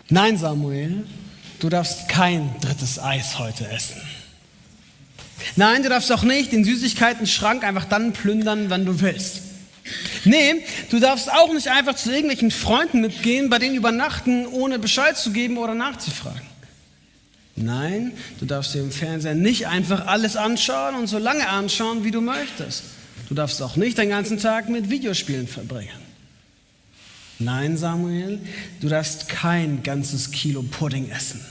Nein, Samuel, du darfst kein drittes Eis heute essen. Nein, du darfst auch nicht den Süßigkeiten-Schrank einfach dann plündern, wann du willst. Nee, du darfst auch nicht einfach zu irgendwelchen Freunden mitgehen, bei denen übernachten, ohne Bescheid zu geben oder nachzufragen. Nein, du darfst dir im Fernseher nicht einfach alles anschauen und so lange anschauen, wie du möchtest. Du darfst auch nicht den ganzen Tag mit Videospielen verbringen. Nein, Samuel, du darfst kein ganzes Kilo Pudding essen.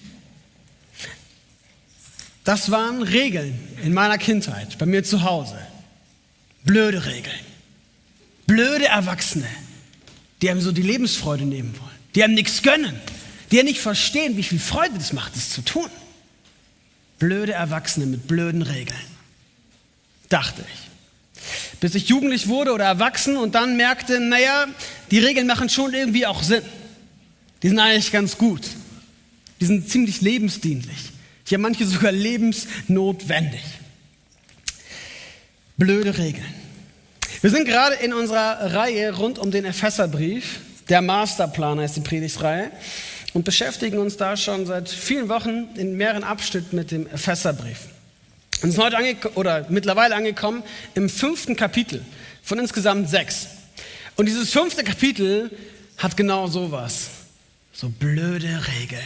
Das waren Regeln in meiner Kindheit, bei mir zu Hause. Blöde Regeln. Blöde Erwachsene, die einem so die Lebensfreude nehmen wollen, die einem nichts gönnen, die ja nicht verstehen, wie viel Freude das macht, das zu tun. Blöde Erwachsene mit blöden Regeln, dachte ich. Bis ich jugendlich wurde oder erwachsen und dann merkte, naja, die Regeln machen schon irgendwie auch Sinn. Die sind eigentlich ganz gut. Die sind ziemlich lebensdienlich. Ja, manche sogar lebensnotwendig. Blöde Regeln. Wir sind gerade in unserer Reihe rund um den Epheserbrief, der Masterplan heißt die Predigtreihe, und beschäftigen uns da schon seit vielen Wochen in mehreren Abschnitten mit dem Epheserbrief. Und sind heute mittlerweile angekommen im 5. Kapitel von insgesamt 6. Und dieses 5. Kapitel hat genau sowas, so blöde Regeln.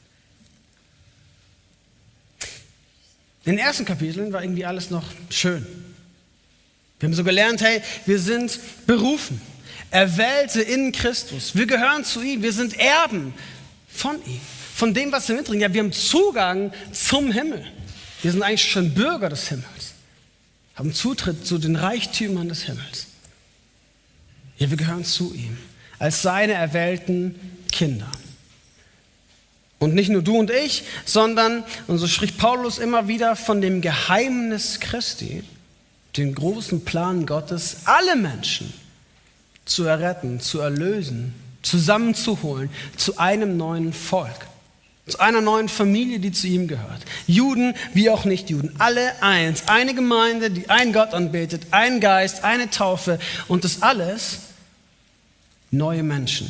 In den ersten Kapiteln war irgendwie alles noch schön. Wir haben so gelernt, hey, wir sind berufen, Erwählte in Christus. Wir gehören zu ihm, wir sind Erben von ihm, von dem, was wir mitbringen. Ja, wir haben Zugang zum Himmel. Wir sind eigentlich schon Bürger des Himmels, haben Zutritt zu den Reichtümern des Himmels. Ja, wir gehören zu ihm, als seine erwählten Kinder. Und nicht nur du und ich, sondern, und so spricht Paulus immer wieder von dem Geheimnis Christi, den großen Plan Gottes, alle Menschen zu erretten, zu erlösen, zusammenzuholen zu einem neuen Volk, zu einer neuen Familie, die zu ihm gehört. Juden wie auch Nichtjuden, alle eins, eine Gemeinde, die einen Gott anbetet, einen Geist, eine Taufe und das alles neue Menschen.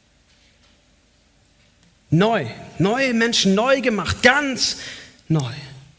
Neue Menschen, neu gemacht, ganz neu.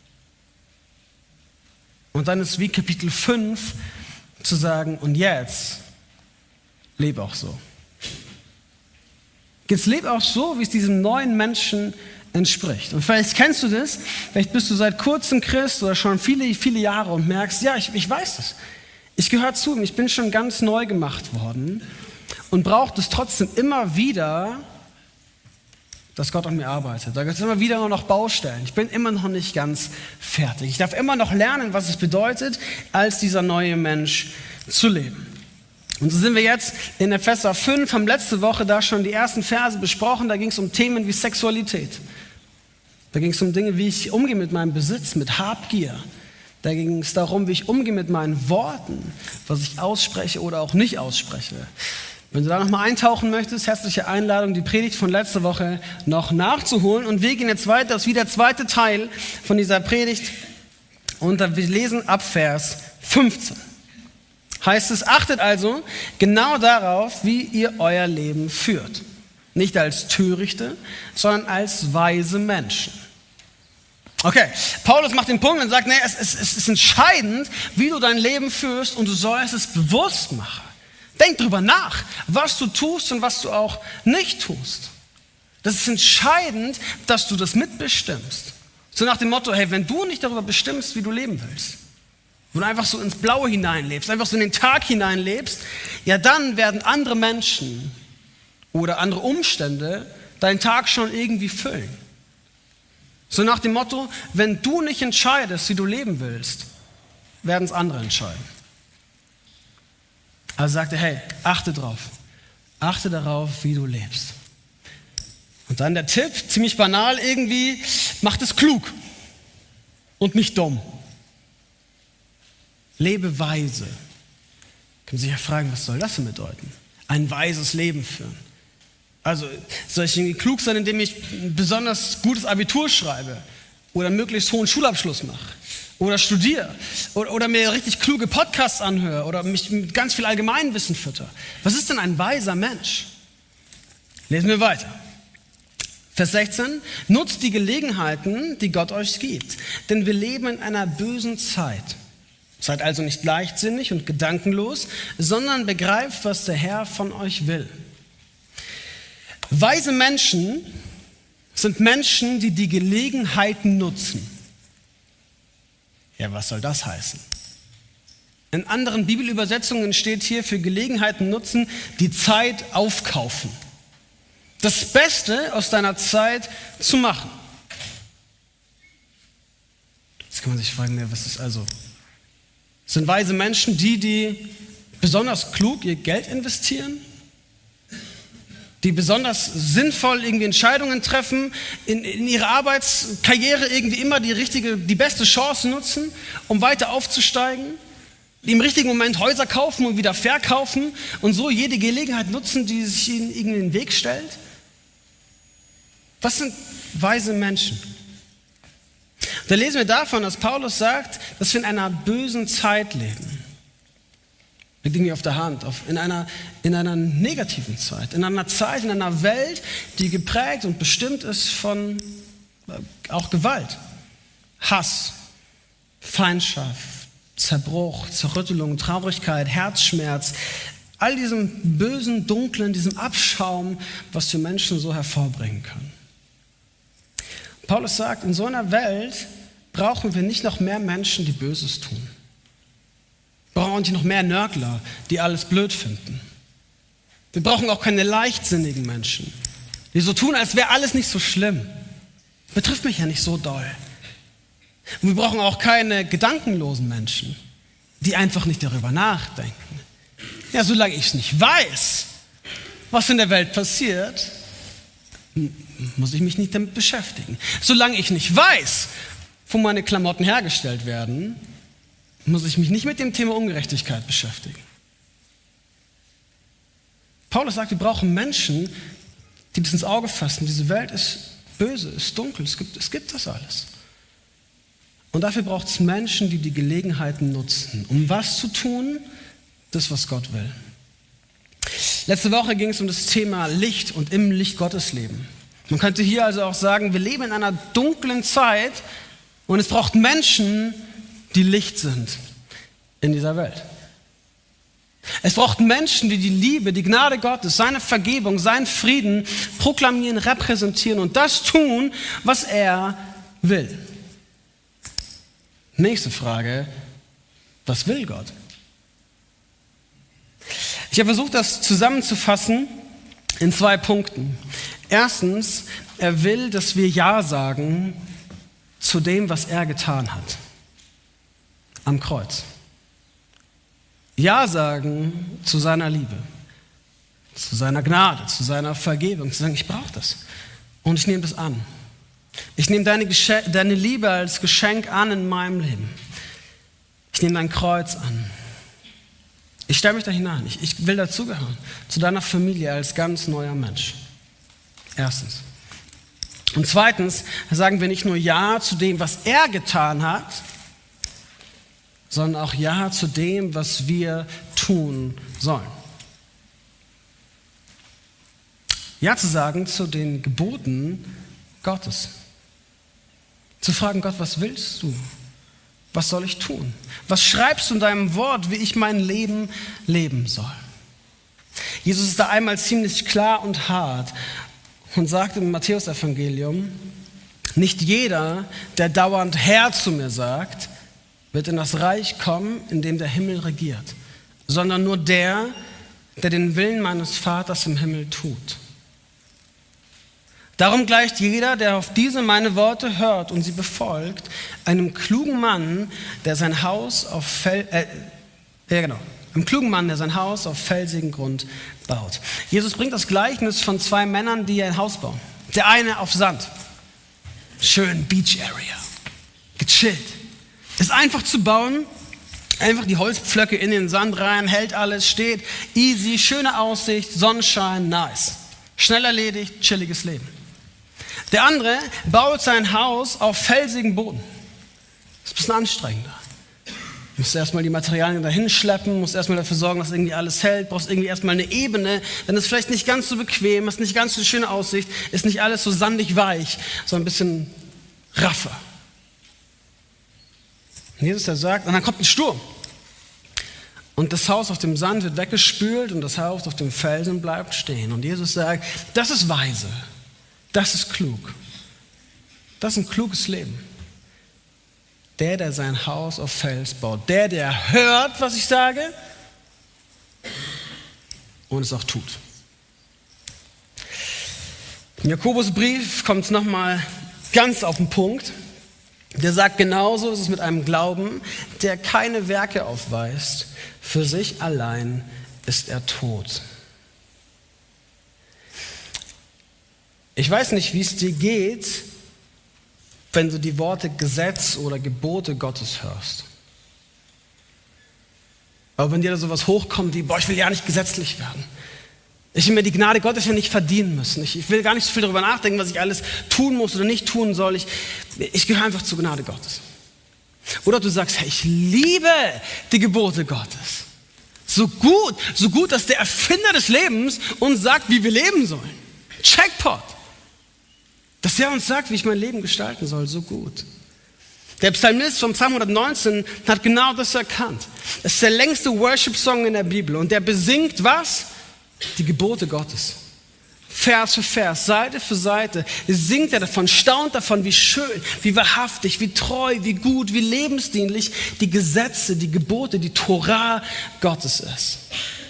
Und dann ist wie Kapitel 5 zu sagen, und jetzt lebe auch so. Jetzt lebe auch so, wie es diesem neuen Menschen entspricht. Und vielleicht kennst du das, vielleicht bist du seit kurzem Christ oder schon viele, viele Jahre und merkst, ja, ich weiß das. Ich gehöre zu ihm, ich bin schon ganz neu gemacht worden und brauche es trotzdem immer wieder, dass Gott an mir arbeitet. Da gibt es immer wieder noch Baustellen. Ich bin immer noch nicht ganz fertig. Ich darf immer noch lernen, was es bedeutet, als dieser neue Mensch zu leben. Und so sind wir jetzt in Epheser 5, haben letzte Woche da schon die ersten Verse besprochen. Da ging es um Themen wie Sexualität. Da ging es um Dinge, wie ich umgehe mit meinem Besitz, mit Habgier. Da ging es darum, wie ich umgehe mit meinen Worten, was ich ausspreche oder auch nicht ausspreche. Wenn du da nochmal eintauchen möchtest, herzliche Einladung, die Predigt von letzter Woche noch nachzuholen. Und wir gehen jetzt weiter, das ist wieder der zweite Teil von dieser Predigt. Und wir lesen ab Vers 15. Heißt es, achtet also genau darauf, wie ihr euer Leben führt. Nicht als Törichte, sondern als weise Menschen. Okay, Paulus macht den Punkt und sagt, es ist entscheidend, wie du dein Leben führst und du sollst es bewusst machen. Denk drüber nach, was du tust und was du auch nicht tust. Das ist entscheidend, dass du das mitbestimmst. So nach dem Motto, hey, wenn du nicht darüber bestimmst, wie du leben willst, wo du einfach so ins Blaue hineinlebst, einfach so in den Tag hineinlebst, ja dann werden andere Menschen oder andere Umstände deinen Tag schon irgendwie füllen. So nach dem Motto, wenn du nicht entscheidest, wie du leben willst, werden es andere entscheiden. Also sagt er, hey, achte darauf, wie du lebst. Und dann der Tipp, ziemlich banal irgendwie, macht es klug und nicht dumm. Lebe weise. Können Sie sich ja fragen, was soll das denn bedeuten? Ein weises Leben führen. Also soll ich irgendwie klug sein, indem ich ein besonders gutes Abitur schreibe oder einen möglichst hohen Schulabschluss mache oder studiere oder mir richtig kluge Podcasts anhöre oder mich mit ganz viel Allgemeinwissen fütter. Was ist denn ein weiser Mensch? Lesen wir weiter. Vers 16, nutzt die Gelegenheiten, die Gott euch gibt, denn wir leben in einer bösen Zeit. Seid also nicht leichtsinnig und gedankenlos, sondern begreift, was der Herr von euch will. Weise Menschen sind Menschen, die die Gelegenheiten nutzen. Ja, was soll das heißen? In anderen Bibelübersetzungen steht hier für Gelegenheiten nutzen, die Zeit aufkaufen. Das Beste aus deiner Zeit zu machen. Jetzt kann man sich fragen, was ist also? Das sind weise Menschen, die besonders klug ihr Geld investieren, die besonders sinnvoll irgendwie Entscheidungen treffen, in ihrer Arbeitskarriere irgendwie immer die beste Chance nutzen, um weiter aufzusteigen, die im richtigen Moment Häuser kaufen und wieder verkaufen und so jede Gelegenheit nutzen, die sich ihnen irgendwie in den Weg stellt. Was sind weise Menschen? Da lesen wir davon, dass Paulus sagt, dass wir in einer bösen Zeit leben. Liegt irgendwie auf der Hand, in einer negativen Zeit, in einer Zeit, in einer Welt, die geprägt und bestimmt ist von auch Gewalt, Hass, Feindschaft, Zerbruch, Zerrüttelung, Traurigkeit, Herzschmerz, all diesem bösen, dunklen, diesem Abschaum, was wir Menschen so hervorbringen können. Paulus sagt, in so einer Welt brauchen wir nicht noch mehr Menschen, die Böses tun. Wir brauchen nicht noch mehr Nörgler, die alles blöd finden. Wir brauchen auch keine leichtsinnigen Menschen, die so tun, als wäre alles nicht so schlimm. Betrifft mich ja nicht so doll. Und wir brauchen auch keine gedankenlosen Menschen, die einfach nicht darüber nachdenken. Ja, solange ich es nicht weiß, was in der Welt passiert, muss ich mich nicht damit beschäftigen. Solange ich nicht weiß, wo meine Klamotten hergestellt werden, muss ich mich nicht mit dem Thema Ungerechtigkeit beschäftigen. Paulus sagt, wir brauchen Menschen, die das ins Auge fassen. Diese Welt ist böse, ist dunkel, es gibt das alles. Und dafür braucht es Menschen, die die Gelegenheiten nutzen, um was zu tun, das, was Gott will. Letzte Woche ging es um das Thema Licht und im Licht Gottes leben. Man könnte hier also auch sagen, wir leben in einer dunklen Zeit und es braucht Menschen, die Licht sind in dieser Welt. Es braucht Menschen, die die Liebe, die Gnade Gottes, seine Vergebung, seinen Frieden proklamieren, repräsentieren und das tun, was er will. Nächste Frage, was will Gott? Ich habe versucht, das zusammenzufassen in 2 Punkten. Erstens, er will, dass wir Ja sagen zu dem, was er getan hat am Kreuz. Ja sagen zu seiner Liebe, zu seiner Gnade, zu seiner Vergebung, zu sagen, ich brauche das und ich nehme das an. Ich nehme deine Liebe als Geschenk an in meinem Leben. Ich nehme dein Kreuz an. Ich stelle mich da hinein. Ich will dazugehören, zu deiner Familie als ganz neuer Mensch. Erstens. Und zweitens sagen wir nicht nur Ja zu dem, was er getan hat, sondern auch Ja zu dem, was wir tun sollen. Ja zu sagen zu den Geboten Gottes. Zu fragen, Gott, was willst du? Was soll ich tun? Was schreibst du in deinem Wort, wie ich mein Leben leben soll? Jesus ist da einmal ziemlich klar und hart und sagt im Matthäus-Evangelium, nicht jeder, der dauernd Herr zu mir sagt, wird in das Reich kommen, in dem der Himmel regiert, sondern nur der, der den Willen meines Vaters im Himmel tut. Darum gleicht jeder, der auf diese meine Worte hört und sie befolgt, einem klugen Mann, der sein Haus auf felsigen Grund baut. Jesus bringt das Gleichnis von 2 Männern, die ein Haus bauen. Der eine auf Sand, schön Beach Area, gechillt. Ist einfach zu bauen, einfach die Holzpflöcke in den Sand rein, hält alles, steht, easy, schöne Aussicht, Sonnenschein, nice. Schnell erledigt, chilliges Leben. Der andere baut sein Haus auf felsigen Boden. Ist ein bisschen anstrengender. Musst erstmal die Materialien dahin schleppen, musst erstmal dafür sorgen, dass irgendwie alles hält, brauchst irgendwie erstmal eine Ebene, dann ist es vielleicht nicht ganz so bequem, hast nicht ganz so schöne Aussicht, ist nicht alles so sandig weich, sondern ein bisschen raffer. Und Jesus, der sagt, und dann kommt ein Sturm. Und das Haus auf dem Sand wird weggespült und das Haus auf dem Felsen bleibt stehen. Und Jesus sagt, das ist weise, das ist klug, das ist ein kluges Leben. Der sein Haus auf Fels baut, der hört, was ich sage und es auch tut. Im Jakobusbrief kommt es nochmal ganz auf den Punkt. Der sagt, genauso ist es mit einem Glauben, der keine Werke aufweist. Für sich allein ist er tot. Ich weiß nicht, wie es dir geht, wenn du die Worte Gesetz oder Gebote Gottes hörst. Aber wenn dir da sowas hochkommt wie, ich will ja nicht gesetzlich werden. Ich will mir die Gnade Gottes ja nicht verdienen müssen. Ich will gar nicht so viel darüber nachdenken, was ich alles tun muss oder nicht tun soll. Ich gehöre einfach zur Gnade Gottes. Oder du sagst, hey, ich liebe die Gebote Gottes. So gut, dass der Erfinder des Lebens uns sagt, wie wir leben sollen. Checkpot. Dass er uns sagt, wie ich mein Leben gestalten soll, so gut. Der Psalmist vom Psalm 119 hat genau das erkannt. Es ist der längste Worship-Song in der Bibel und der besingt was? Die Gebote Gottes. Vers für Vers, Seite für Seite singt er davon, staunt davon, wie schön, wie wahrhaftig, wie treu, wie gut, wie lebensdienlich die Gesetze, die Gebote, die Torah Gottes ist.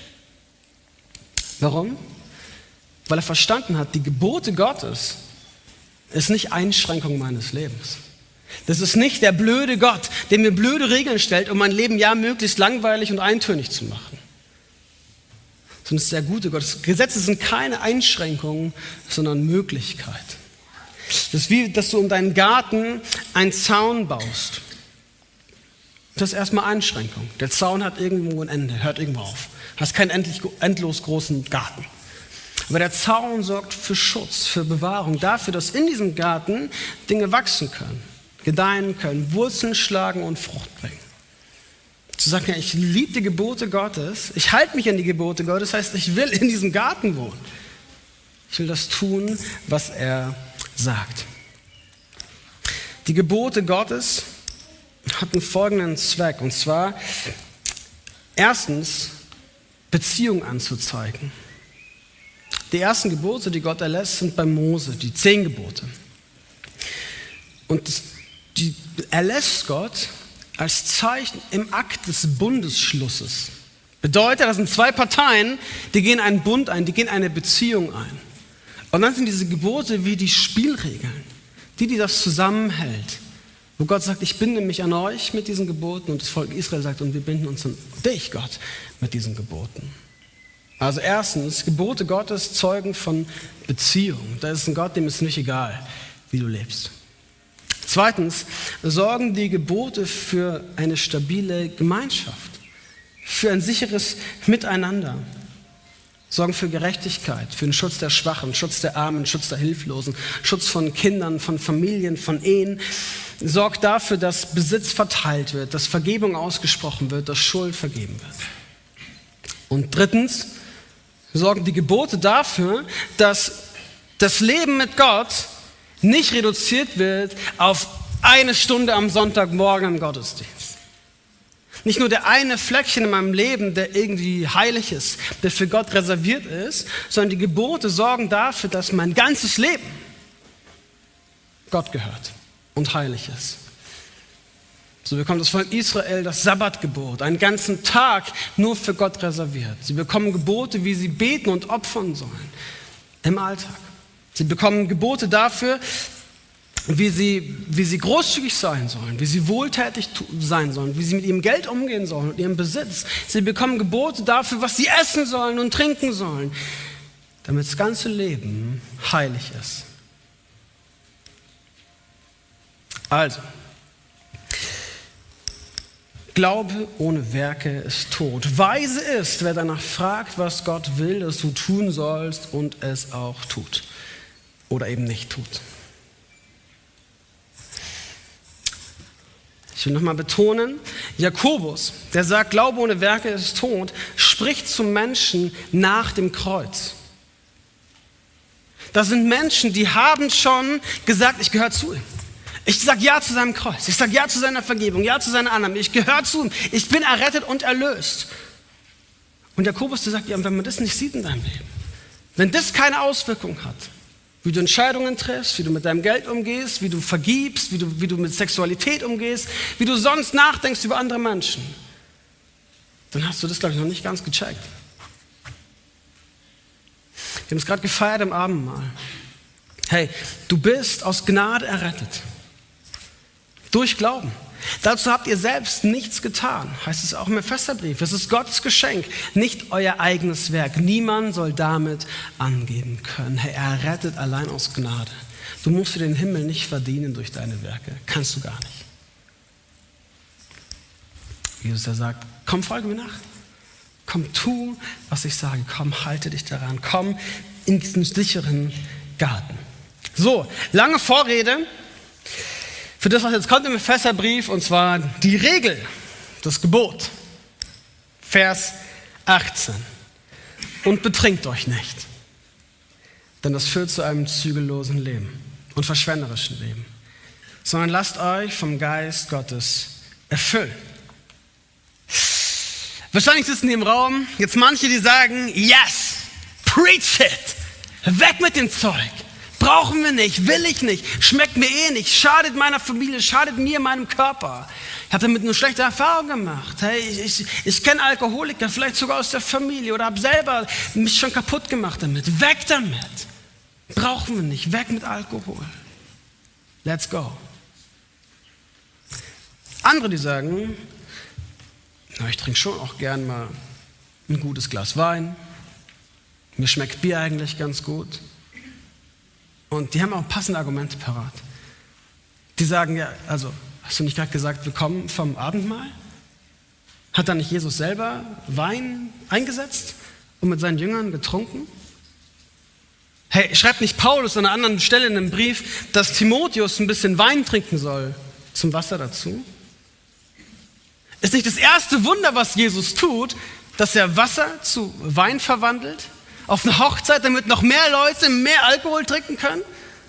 Warum? Weil er verstanden hat, die Gebote Gottes ist nicht Einschränkung meines Lebens. Das ist nicht der blöde Gott, der mir blöde Regeln stellt, um mein Leben ja möglichst langweilig und eintönig zu machen. Sondern es ist der gute Gott. Gesetze sind keine Einschränkungen, sondern Möglichkeit. Das ist wie, dass du um deinen Garten einen Zaun baust. Das ist erstmal Einschränkung. Der Zaun hat irgendwo ein Ende, hört irgendwo auf. Du hast keinen endlos großen Garten. Aber der Zaun sorgt für Schutz, für Bewahrung, dafür, dass in diesem Garten Dinge wachsen können, gedeihen können, Wurzeln schlagen und Frucht bringen. Zu sagen, ja, ich liebe die Gebote Gottes, ich halte mich an die Gebote Gottes, das heißt, ich will in diesem Garten wohnen. Ich will das tun, was er sagt. Die Gebote Gottes hatten folgenden Zweck, und zwar erstens Beziehung anzuzeigen. Die ersten Gebote, die Gott erlässt, sind bei Mose, die 10 Gebote. Und die erlässt Gott als Zeichen im Akt des Bundesschlusses. Bedeutet, das sind 2 Parteien, die gehen einen Bund ein, die gehen eine Beziehung ein. Und dann sind diese Gebote wie die Spielregeln, die das zusammenhält. Wo Gott sagt, ich binde mich an euch mit diesen Geboten und das Volk Israel sagt, und wir binden uns an dich, Gott, mit diesen Geboten. Also erstens, Gebote Gottes zeugen von Beziehung. Da ist ein Gott, dem ist nicht egal, wie du lebst. Zweitens, sorgen die Gebote für eine stabile Gemeinschaft, für ein sicheres Miteinander, sorgen für Gerechtigkeit, für den Schutz der Schwachen, Schutz der Armen, Schutz der Hilflosen, Schutz von Kindern, von Familien, von Ehen, sorgt dafür, dass Besitz verteilt wird, dass Vergebung ausgesprochen wird, dass Schuld vergeben wird. Und drittens, sorgen die Gebote dafür, dass das Leben mit Gott nicht reduziert wird auf 1 Stunde am Sonntagmorgen im Gottesdienst. Nicht nur der eine Fleckchen in meinem Leben, der irgendwie heilig ist, der für Gott reserviert ist, sondern die Gebote sorgen dafür, dass mein ganzes Leben Gott gehört und heilig ist. So bekommt das Volk Israel das Sabbatgebot, einen ganzen Tag nur für Gott reserviert. Sie bekommen Gebote, wie sie beten und opfern sollen im Alltag. Sie bekommen Gebote dafür, wie sie großzügig sein sollen, wie sie wohltätig sein sollen, wie sie mit ihrem Geld umgehen sollen und ihrem Besitz. Sie bekommen Gebote dafür, was sie essen sollen und trinken sollen, damit das ganze Leben heilig ist. Also, Glaube ohne Werke ist tot. Weise ist, wer danach fragt, was Gott will, dass du tun sollst und es auch tut. Oder eben nicht tut. Ich Ich will nochmal betonen, Jakobus, der sagt, Glaube ohne Werke ist tot, spricht zu Menschen nach dem Kreuz. Das sind Menschen, die haben schon gesagt, ich gehöre zu ihm. Ich sage Ja zu seinem Kreuz, ich sage Ja zu seiner Vergebung, Ja zu seiner Annahme, ich gehöre zu ihm, ich bin errettet und erlöst. Und Jakobus, der sagt, ja, wenn man das nicht sieht in deinem Leben, wenn das keine Auswirkung hat, wie du Entscheidungen triffst, wie du mit deinem Geld umgehst, wie du vergibst, wie du mit Sexualität umgehst, wie du sonst nachdenkst über andere Menschen, dann hast du das, glaube ich, noch nicht ganz gecheckt. Wir haben es gerade gefeiert im Abendmahl. Hey, du bist aus Gnade errettet. Durch Glauben. Dazu habt ihr selbst nichts getan, heißt es auch im Epheserbrief. Es ist Gottes Geschenk, nicht euer eigenes Werk. Niemand soll damit angeben können. Hey, er rettet allein aus Gnade. Du musst dir den Himmel nicht verdienen durch deine Werke. Kannst du gar nicht. Jesus, der sagt, komm, folge mir nach. Komm, tu, was ich sage. Komm, halte dich daran. Komm in diesen sicheren Garten. So, lange Vorrede für das, was jetzt kommt im Epheserbrief, und zwar die Regel, das Gebot. Vers 18. Und betrinkt euch nicht, denn das führt zu einem zügellosen Leben und verschwenderischen Leben, sondern lasst euch vom Geist Gottes erfüllen. Wahrscheinlich sitzen hier im Raum jetzt manche, die sagen, yes, preach it, weg mit dem Zeug. Brauchen wir nicht, will ich nicht, schmeckt mir eh nicht, schadet meiner Familie, schadet mir, meinem Körper. Ich habe damit eine schlechte Erfahrung gemacht. Hey, ich kenne Alkoholiker, vielleicht sogar aus der Familie, oder habe selber mich schon kaputt gemacht damit. Weg damit. Brauchen wir nicht, weg mit Alkohol. Let's go. Andere, die sagen, na, ich trinke schon auch gern mal ein gutes Glas Wein. Mir schmeckt Bier eigentlich ganz gut. Und die haben auch passende Argumente parat. Die sagen, ja, also, hast du nicht gerade gesagt, wir kommen vom Abendmahl? Hat da nicht Jesus selber Wein eingesetzt und mit seinen Jüngern getrunken? Hey, schreibt nicht Paulus an einer anderen Stelle in einem Brief, dass Timotheus ein bisschen Wein trinken soll zum Wasser dazu? Ist nicht das erste Wunder, was Jesus tut, dass er Wasser zu Wein verwandelt? Auf eine Hochzeit, damit noch mehr Leute mehr Alkohol trinken können?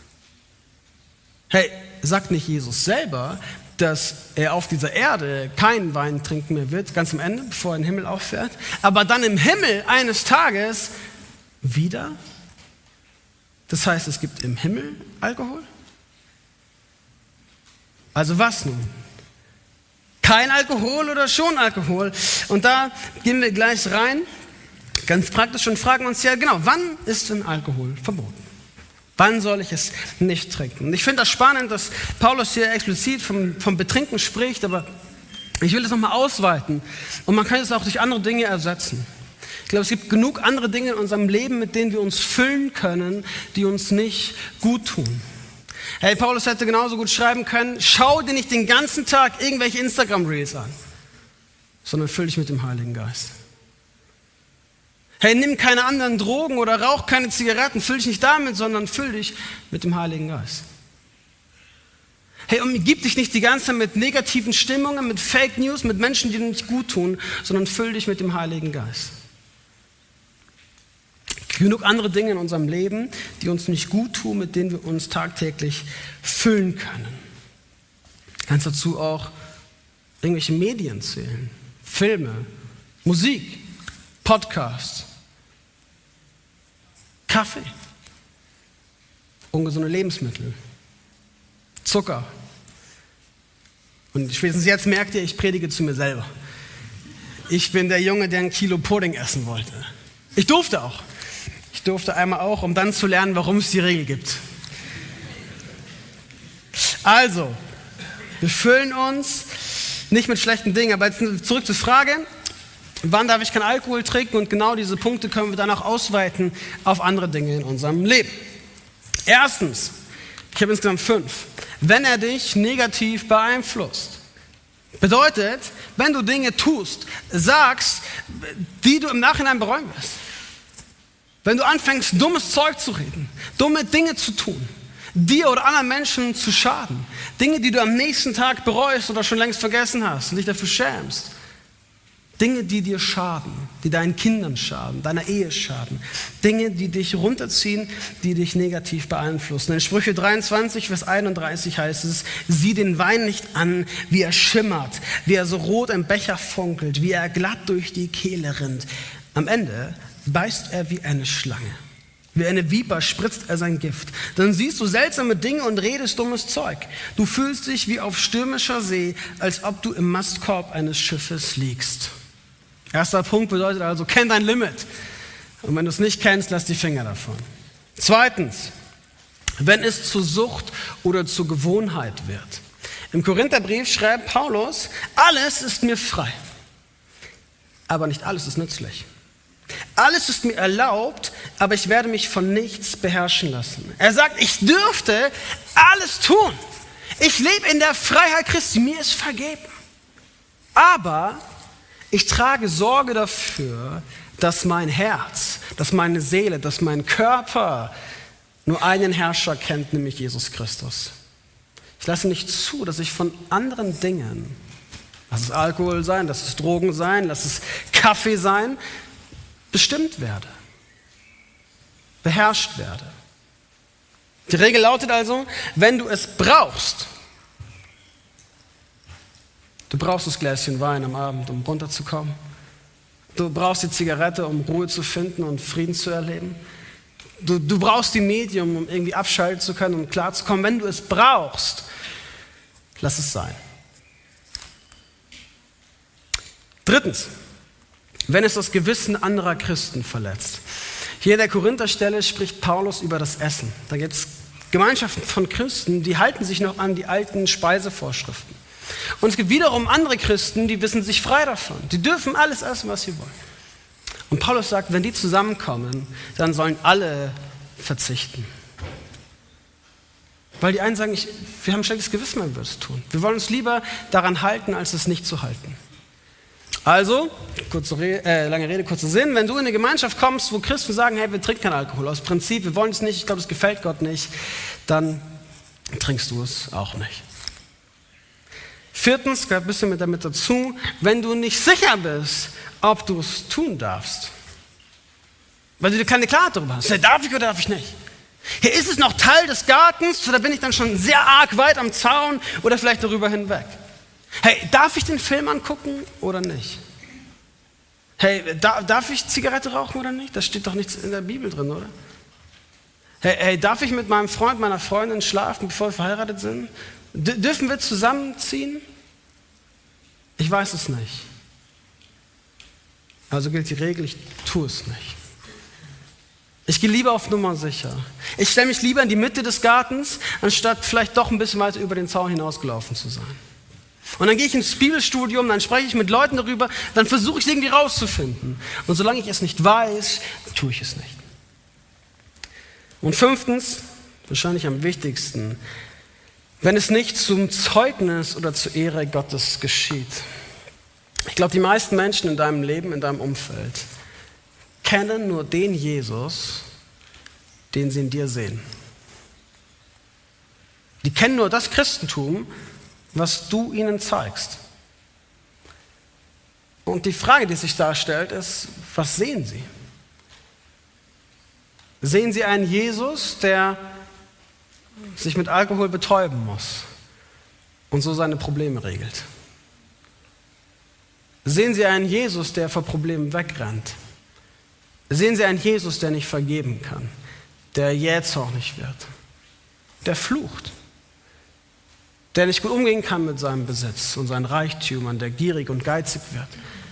Hey, sagt nicht Jesus selber, dass er auf dieser Erde keinen Wein trinken mehr wird, ganz am Ende, bevor er in den Himmel auffährt, aber dann im Himmel eines Tages wieder? Das heißt, es gibt im Himmel Alkohol? Also was nun? Kein Alkohol oder schon Alkohol? Und da gehen wir gleich rein. Ganz praktisch und fragen uns ja genau, wann ist denn Alkohol verboten? Wann soll ich es nicht trinken? Und ich finde das spannend, dass Paulus hier explizit vom Betrinken spricht, aber ich will es nochmal ausweiten. Und man kann es auch durch andere Dinge ersetzen. Ich glaube, es gibt genug andere Dinge in unserem Leben, mit denen wir uns füllen können, die uns nicht gut tun. Hey, Paulus hätte genauso gut schreiben können, schau dir nicht den ganzen Tag irgendwelche Instagram-Reels an, sondern füll dich mit dem Heiligen Geist. Hey, nimm keine anderen Drogen oder rauch keine Zigaretten, füll dich nicht damit, sondern füll dich mit dem Heiligen Geist. Hey, umgib dich nicht die ganze Zeit mit negativen Stimmungen, mit Fake News, mit Menschen, die dir nicht gut tun, sondern füll dich mit dem Heiligen Geist. Genug andere Dinge in unserem Leben, die uns nicht gut tun, mit denen wir uns tagtäglich füllen können. Kannst dazu auch irgendwelche Medien zählen, Filme, Musik, Podcasts, Kaffee, ungesunde Lebensmittel, Zucker. Und spätestens jetzt merkt ihr, ich predige zu mir selber. Ich bin der Junge, der 1 Kilo Pudding essen wollte. Ich durfte auch. Ich durfte einmal auch, um dann zu lernen, warum es die Regel gibt. Also, wir füllen uns nicht mit schlechten Dingen. Aber jetzt zurück zur Frage, wann darf ich keinen Alkohol trinken? Und genau diese Punkte können wir dann auch ausweiten auf andere Dinge in unserem Leben. Erstens, ich habe insgesamt 5. Wenn er dich negativ beeinflusst. Bedeutet, wenn du Dinge tust, sagst, die du im Nachhinein bereuen wirst. Wenn du anfängst, dummes Zeug zu reden, dumme Dinge zu tun, dir oder anderen Menschen zu schaden. Dinge, die du am nächsten Tag bereust oder schon längst vergessen hast und dich dafür schämst. Dinge, die dir schaden, die deinen Kindern schaden, deiner Ehe schaden. Dinge, die dich runterziehen, die dich negativ beeinflussen. In Sprüche 23, Vers 31 heißt es, sieh den Wein nicht an, wie er schimmert, wie er so rot im Becher funkelt, wie er glatt durch die Kehle rinnt. Am Ende beißt er wie eine Schlange. Wie eine Viper spritzt er sein Gift. Dann siehst du seltsame Dinge und redest dummes Zeug. Du fühlst dich wie auf stürmischer See, als ob du im Mastkorb eines Schiffes liegst. Erster Punkt bedeutet also, kenn dein Limit. Und wenn du es nicht kennst, lass die Finger davon. Zweitens, wenn es zur Sucht oder zur Gewohnheit wird. Im Korintherbrief schreibt Paulus, alles ist mir frei, aber nicht alles ist nützlich. Alles ist mir erlaubt, aber ich werde mich von nichts beherrschen lassen. Er sagt, ich dürfte alles tun. Ich lebe in der Freiheit Christi, mir ist vergeben. Aber ich trage Sorge dafür, dass mein Herz, dass meine Seele, dass mein Körper nur einen Herrscher kennt, nämlich Jesus Christus. Ich lasse nicht zu, dass ich von anderen Dingen, lass es Alkohol sein, lass es Drogen sein, lass es Kaffee sein, bestimmt werde, beherrscht werde. Die Regel lautet also, wenn du es brauchst, du brauchst das Gläschen Wein am Abend, um runterzukommen. Du brauchst die Zigarette, um Ruhe zu finden und Frieden zu erleben. Du brauchst die Medien, um irgendwie abschalten zu können und klarzukommen. Wenn du es brauchst, lass es sein. Drittens, wenn es das Gewissen anderer Christen verletzt. Hier in der Korintherstelle spricht Paulus über das Essen. Da gibt es Gemeinschaften von Christen, die halten sich noch an die alten Speisevorschriften. Und es gibt wiederum andere Christen, die wissen sich frei davon. Die dürfen alles essen, was sie wollen. Und Paulus sagt, wenn die zusammenkommen, dann sollen alle verzichten. Weil die einen sagen, wir haben ein schlechtes Gewissen, wenn wir das tun. Wir wollen uns lieber daran halten, als es nicht zu halten. Also, lange Rede, kurzer Sinn, wenn du in eine Gemeinschaft kommst, wo Christen sagen, hey, wir trinken keinen Alkohol, aus Prinzip, wir wollen es nicht, ich glaube, es gefällt Gott nicht, dann trinkst du es auch nicht. Viertens, gehört ein bisschen damit dazu, wenn du nicht sicher bist, ob du es tun darfst. Weil du keine Klarheit darüber hast. Darf ich oder darf ich nicht? Hier ist es noch Teil des Gartens, so da bin ich dann schon sehr arg weit am Zaun oder vielleicht darüber hinweg. Hey, darf ich den Film angucken oder nicht? Hey, darf ich Zigarette rauchen oder nicht? Da steht doch nichts in der Bibel drin, oder? Hey, darf ich mit meinem Freund, meiner Freundin schlafen, bevor wir verheiratet sind? Dürfen wir zusammenziehen? Ich weiß es nicht. Also gilt die Regel, ich tue es nicht. Ich gehe lieber auf Nummer sicher. Ich stelle mich lieber in die Mitte des Gartens, anstatt vielleicht doch ein bisschen weiter über den Zaun hinausgelaufen zu sein. Und dann gehe ich ins Bibelstudium, dann spreche ich mit Leuten darüber, dann versuche ich es irgendwie rauszufinden. Und solange ich es nicht weiß, tue ich es nicht. Und fünftens, wahrscheinlich am wichtigsten, wenn es nicht zum Zeugnis oder zur Ehre Gottes geschieht. Ich glaube, die meisten Menschen in deinem Leben, in deinem Umfeld, kennen nur den Jesus, den sie in dir sehen. Die kennen nur das Christentum, was du ihnen zeigst. Und die Frage, die sich darstellt, ist, was sehen sie? Sehen sie einen Jesus, der sich mit Alkohol betäuben muss und so seine Probleme regelt? Sehen sie einen Jesus, der vor Problemen wegrennt? Sehen sie einen Jesus, der nicht vergeben kann, der jähzornig wird, der flucht, der nicht gut umgehen kann mit seinem Besitz und seinen Reichtümern, der gierig und geizig wird?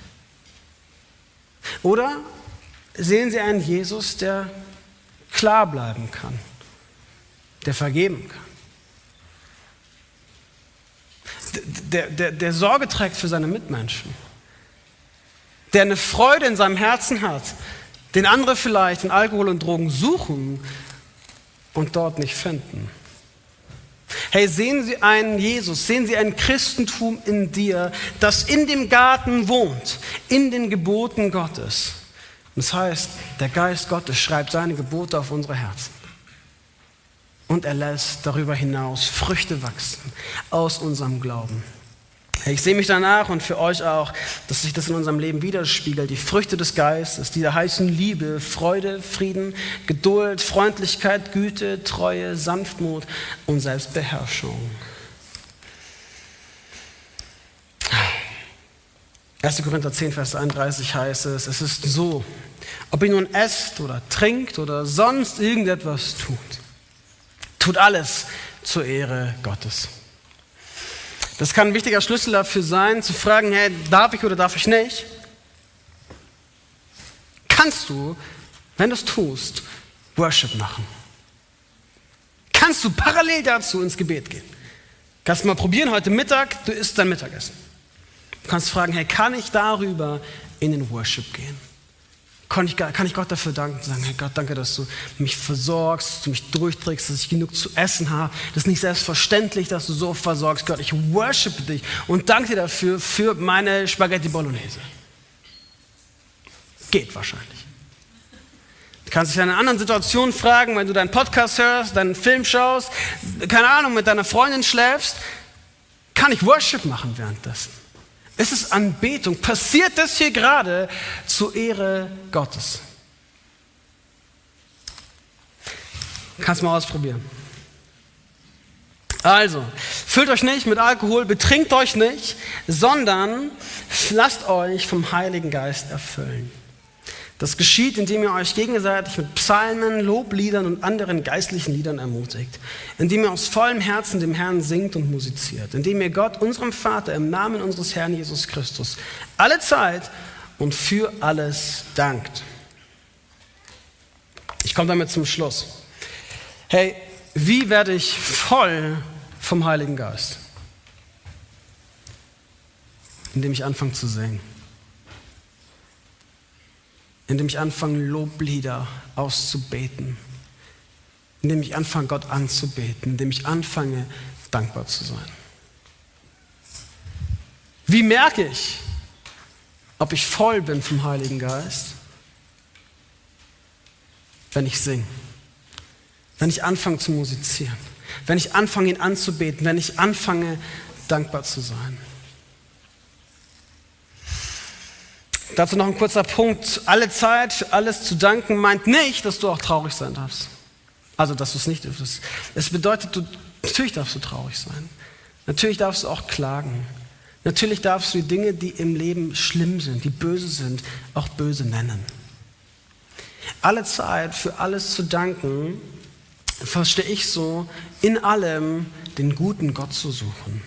Oder sehen sie einen Jesus, der klar bleiben kann, der vergeben kann, der Sorge trägt für seine Mitmenschen, der eine Freude in seinem Herzen hat, den andere vielleicht in Alkohol und Drogen suchen und dort nicht finden? Hey, sehen Sie einen Jesus, sehen Sie ein Christentum in dir, das in dem Garten wohnt, in den Geboten Gottes. Das heißt, der Geist Gottes schreibt seine Gebote auf unsere Herzen. und er lässt darüber hinaus Früchte wachsen aus unserem Glauben. Ich sehe mich danach und für euch auch, dass sich das in unserem Leben widerspiegelt. Die Früchte des Geistes, die da heißen Liebe, Freude, Frieden, Geduld, Freundlichkeit, Güte, Treue, Sanftmut und Selbstbeherrschung. 1. Korinther 10, Vers 31 heißt es, es ist so, ob ihr nun esst oder trinkt oder sonst irgendetwas tut alles zur Ehre Gottes. Das kann ein wichtiger Schlüssel dafür sein, zu fragen, hey, darf ich oder darf ich nicht? Kannst du, wenn du es tust, Worship machen? Kannst du parallel dazu ins Gebet gehen? Kannst du mal probieren, heute Mittag, du isst dein Mittagessen. Du kannst fragen, hey, kann ich darüber in den Worship gehen? Kann ich Gott dafür danken und sagen, hey Gott, danke, dass du mich versorgst, dass du mich durchträgst, dass ich genug zu essen habe. Das ist nicht selbstverständlich, dass du so versorgst. Gott, ich worshipe dich und danke dir dafür, für meine Spaghetti Bolognese. Geht wahrscheinlich. Du kannst dich in einer anderen Situation fragen, wenn du deinen Podcast hörst, deinen Film schaust, keine Ahnung, mit deiner Freundin schläfst, kann ich Worship machen währenddessen? Es ist Anbetung. Passiert das hier gerade zur Ehre Gottes? Kannst mal ausprobieren. Also, füllt euch nicht mit Alkohol, betrinkt euch nicht, sondern lasst euch vom Heiligen Geist erfüllen. Das geschieht, indem ihr euch gegenseitig mit Psalmen, Lobliedern und anderen geistlichen Liedern ermutigt, indem ihr aus vollem Herzen dem Herrn singt und musiziert, indem ihr Gott, unserem Vater, im Namen unseres Herrn Jesus Christus, alle Zeit und für alles dankt. Ich komme damit zum Schluss. Hey, wie werde ich voll vom Heiligen Geist? Indem ich anfange zu singen. Indem ich anfange, Loblieder auszubeten. Indem ich anfange, Gott anzubeten. Indem ich anfange, dankbar zu sein. Wie merke ich, ob ich voll bin vom Heiligen Geist? Wenn ich singe. Wenn ich anfange zu musizieren. Wenn ich anfange, ihn anzubeten. Wenn ich anfange, dankbar zu sein. Dazu noch ein kurzer Punkt. Alle Zeit für alles zu danken meint nicht, dass du auch traurig sein darfst. Also, dass du es nicht dürftest. Es bedeutet, natürlich darfst du traurig sein. Natürlich darfst du auch klagen. Natürlich darfst du die Dinge, die im Leben schlimm sind, die böse sind, auch böse nennen. Alle Zeit für alles zu danken, verstehe ich so, in allem den guten Gott zu suchen.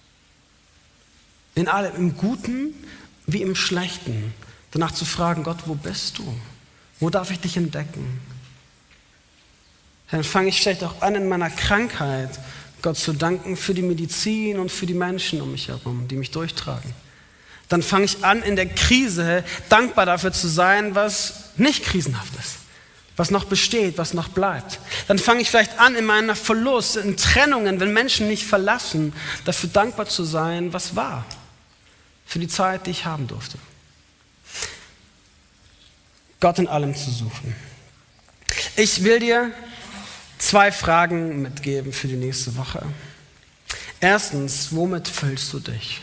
In allem, im Guten wie im Schlechten, danach zu fragen, Gott, wo bist du? Wo darf ich dich entdecken? Dann fange ich vielleicht auch an, in meiner Krankheit Gott zu danken für die Medizin und für die Menschen um mich herum, die mich durchtragen. Dann fange ich an, in der Krise dankbar dafür zu sein, was nicht krisenhaft ist, was noch besteht, was noch bleibt. Dann fange ich vielleicht an, in meiner Verlust, in Trennungen, wenn Menschen mich verlassen, dafür dankbar zu sein, was war. Für die Zeit, die ich haben durfte. Gott in allem zu suchen. Ich will dir 2 Fragen mitgeben für die nächste Woche. Erstens, womit füllst du dich?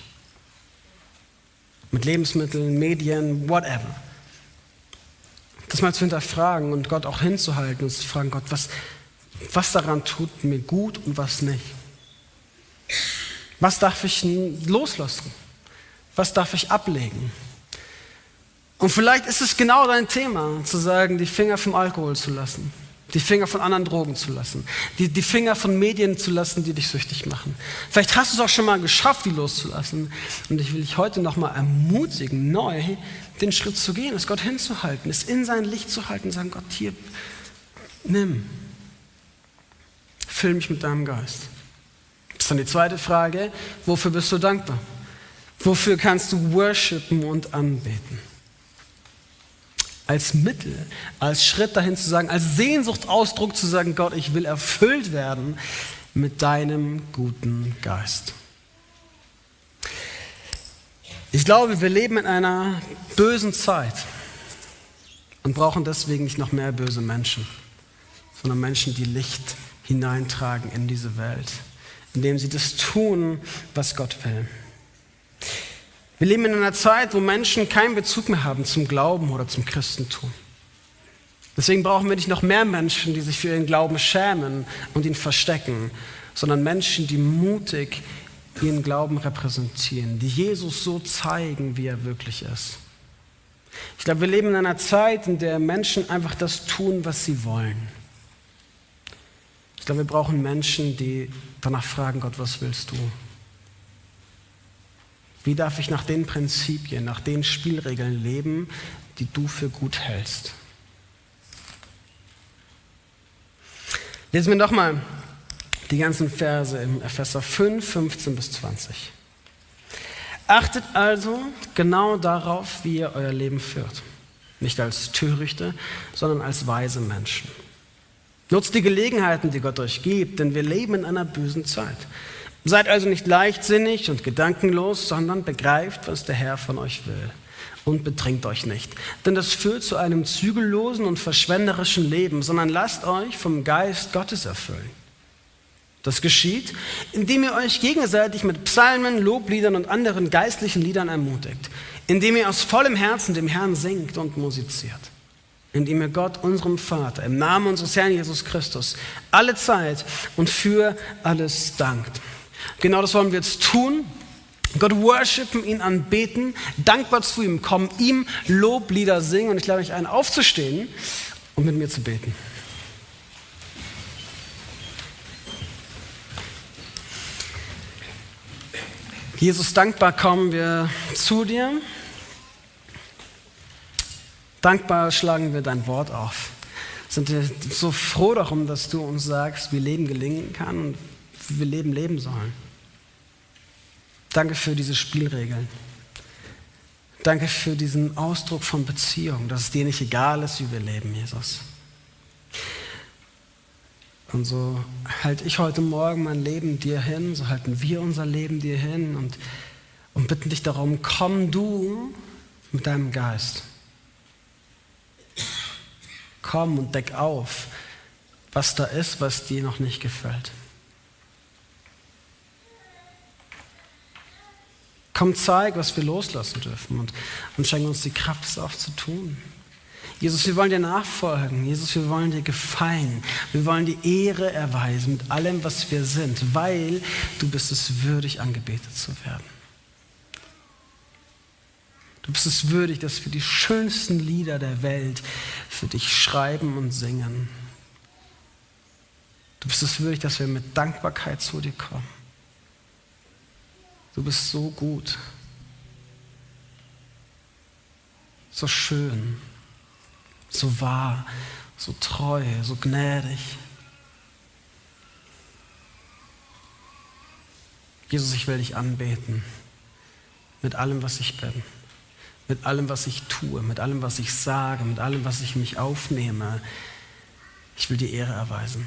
Mit Lebensmitteln, Medien, whatever. Das mal zu hinterfragen und Gott auch hinzuhalten und zu fragen, Gott, was daran tut mir gut und was nicht? Was darf ich loslassen? Was darf ich ablegen? Und vielleicht ist es genau dein Thema, zu sagen, die Finger vom Alkohol zu lassen, die Finger von anderen Drogen zu lassen, die Finger von Medien zu lassen, die dich süchtig machen. Vielleicht hast du es auch schon mal geschafft, die loszulassen. Und ich will dich heute nochmal ermutigen, neu den Schritt zu gehen, es Gott hinzuhalten, es in sein Licht zu halten und sagen, Gott, hier, nimm. Füll mich mit deinem Geist. Das ist dann die zweite Frage, wofür bist du dankbar? Wofür kannst du worshipen und anbeten? Als Mittel, als Schritt dahin zu sagen, als Sehnsuchtsausdruck zu sagen, Gott, ich will erfüllt werden mit deinem guten Geist. Ich glaube, wir leben in einer bösen Zeit und brauchen deswegen nicht noch mehr böse Menschen, sondern Menschen, die Licht hineintragen in diese Welt, indem sie das tun, was Gott will. Wir leben in einer Zeit, wo Menschen keinen Bezug mehr haben zum Glauben oder zum Christentum. Deswegen brauchen wir nicht noch mehr Menschen, die sich für ihren Glauben schämen und ihn verstecken, sondern Menschen, die mutig ihren Glauben repräsentieren, die Jesus so zeigen, wie er wirklich ist. Ich glaube, wir leben in einer Zeit, in der Menschen einfach das tun, was sie wollen. Ich glaube, wir brauchen Menschen, die danach fragen, Gott, was willst du? Wie darf ich nach den Prinzipien, nach den Spielregeln leben, die du für gut hältst? Lesen wir doch mal die ganzen Verse im Epheser 5, 15 bis 20. Achtet also genau darauf, wie ihr euer Leben führt. Nicht als Törichte, sondern als weise Menschen. Nutzt die Gelegenheiten, die Gott euch gibt, denn wir leben in einer bösen Zeit. Seid also nicht leichtsinnig und gedankenlos, sondern begreift, was der Herr von euch will. Und betrinkt euch nicht, denn das führt zu einem zügellosen und verschwenderischen Leben, sondern lasst euch vom Geist Gottes erfüllen. Das geschieht, indem ihr euch gegenseitig mit Psalmen, Lobliedern und anderen geistlichen Liedern ermutigt, indem ihr aus vollem Herzen dem Herrn singt und musiziert, indem ihr Gott, unserem Vater, im Namen unseres Herrn Jesus Christus, alle Zeit und für alles dankt. Genau das wollen wir jetzt tun. Gott worshipen, ihn anbeten, dankbar zu ihm kommen, ihm Loblieder singen. Und ich lade euch ein, aufzustehen und mit mir zu beten. Jesus, dankbar kommen wir zu dir. Dankbar schlagen wir dein Wort auf. Sind wir so froh darum, dass du uns sagst, wie Leben gelingen kann und wie wir Leben leben sollen. Danke für diese Spielregeln. Danke für diesen Ausdruck von Beziehung, dass es dir nicht egal ist, wie wir leben, Jesus. Und so halte ich heute Morgen mein Leben dir hin, so halten wir unser Leben dir hin und bitten dich darum, komm du mit deinem Geist. Komm und deck auf, was da ist, was dir noch nicht gefällt. Komm, zeig, was wir loslassen dürfen und schenk uns die Kraft, es auch zu tun. Jesus, wir wollen dir nachfolgen. Jesus, wir wollen dir gefallen. Wir wollen dir Ehre erweisen mit allem, was wir sind, weil du bist es würdig, angebetet zu werden. Du bist es würdig, dass wir die schönsten Lieder der Welt für dich schreiben und singen. Du bist es würdig, dass wir mit Dankbarkeit zu dir kommen. Du bist so gut, so schön, so wahr, so treu, so gnädig. Jesus, ich will dich anbeten mit allem, was ich bin, mit allem, was ich tue, mit allem, was ich sage, mit allem, was ich mich aufnehme. Ich will dir Ehre erweisen.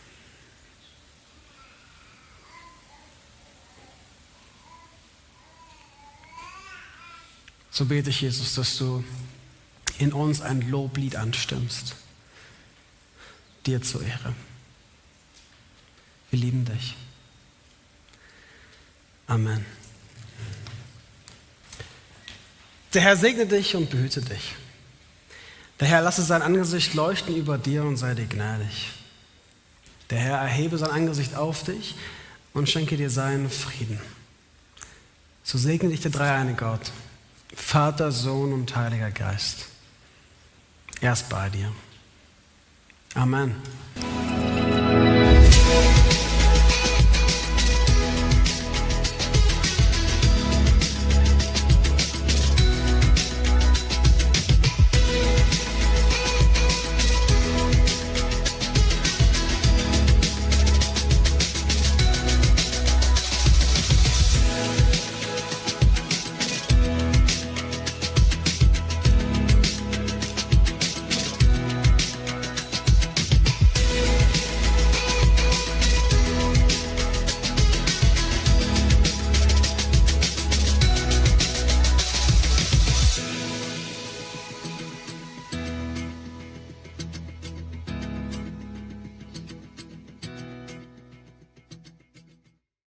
So bete ich, Jesus, dass du in uns ein Loblied anstimmst, dir zur Ehre. Wir lieben dich. Amen. Der Herr segne dich und behüte dich. Der Herr lasse sein Angesicht leuchten über dir und sei dir gnädig. Der Herr erhebe sein Angesicht auf dich und schenke dir seinen Frieden. So segne dich der dreieine Gott, Vater, Sohn und Heiliger Geist. Er ist bei dir. Amen.